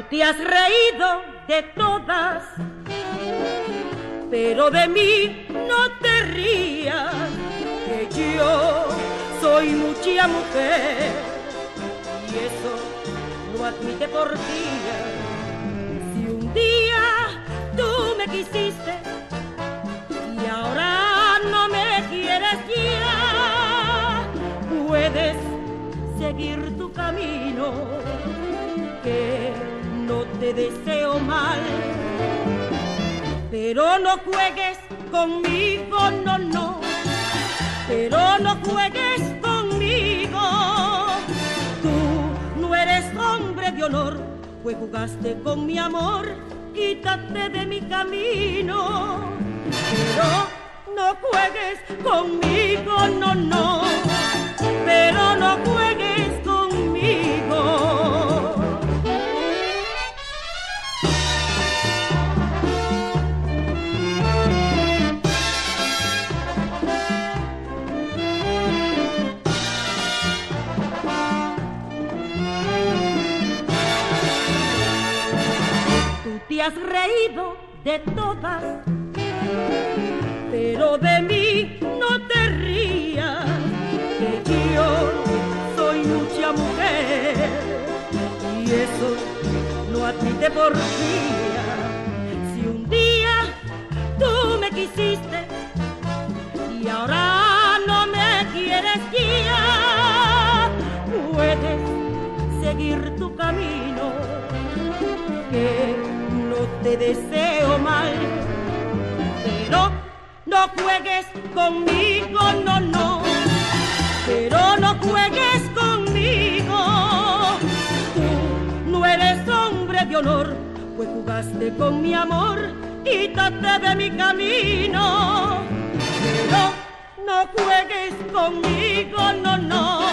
Te has reído de todas, pero de mí no te rías, que yo soy mucha mujer y eso lo admite por día. Si un día tú me quisiste y ahora no me quieres ya, puedes seguir tu camino, que no te deseo mal, pero no juegues conmigo, no, no, pero no juegues conmigo. Tú no eres hombre de honor, pues jugaste con mi amor, quítate de mi camino, pero no juegues conmigo, no, no, pero no juegues conmigo. Te has reído de todas, pero de mí no te rías, que yo soy mucha mujer y eso no admite porfía. Si un día tú me quisiste y ahora no me quieres ya, puedes seguir tu camino, que te deseo mal, pero no juegues conmigo, no, no, pero no juegues conmigo. Tú no eres hombre de honor, pues jugaste con mi amor, quítate de mi camino, pero no juegues conmigo, no, no.